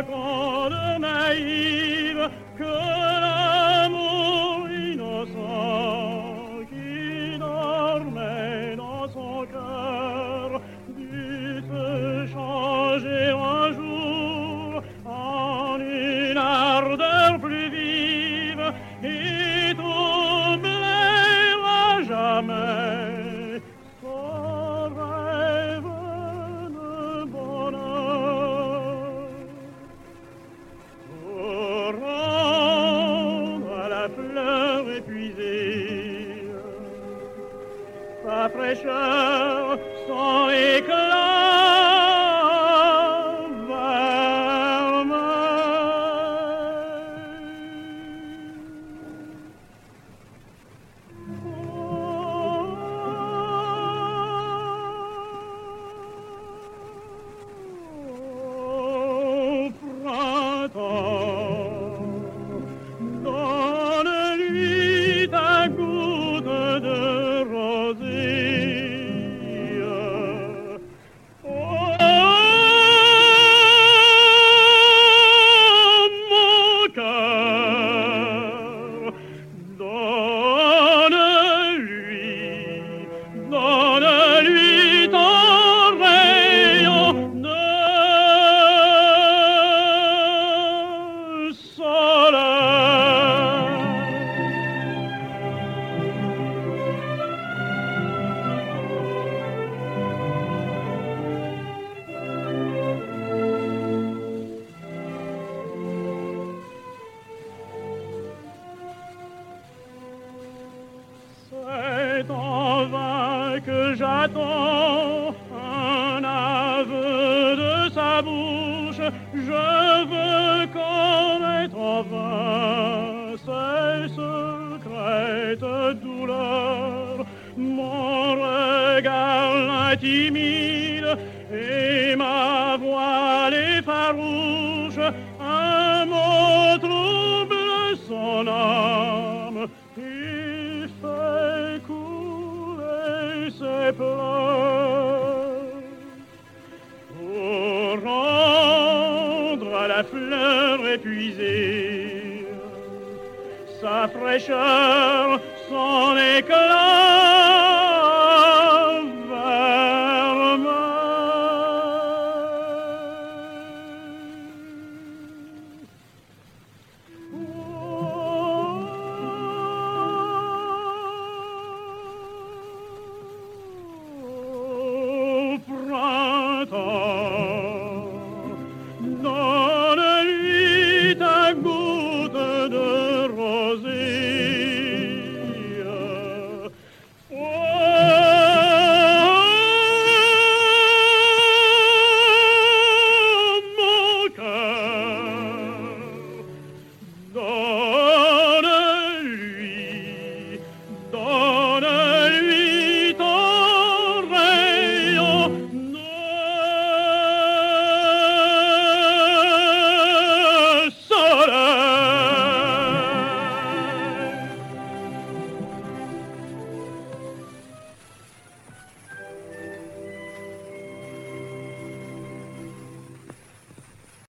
raconte naïve que l'amour innocent qui dormait dans son cœur dut se changer un jour en une ardeur plus vive et troubler à jamais son rêve de bonheur. Pour rendre à la fleur épuisée sa fraîcheur, son éclat donne-lui ta goutte de rosée. Oh, mon cœur, donne-lui ton rayon de c'est en vain que j'attends un aveu de sa bouche. Je veux connaître enfin ses secrètes douleurs. Mon regard l'intimide et ma voix les farouche. Un mot trouble son âme. Il fait couler ses pleurs pour rendre à la fleur épuisée sa fraîcheur, son éclat.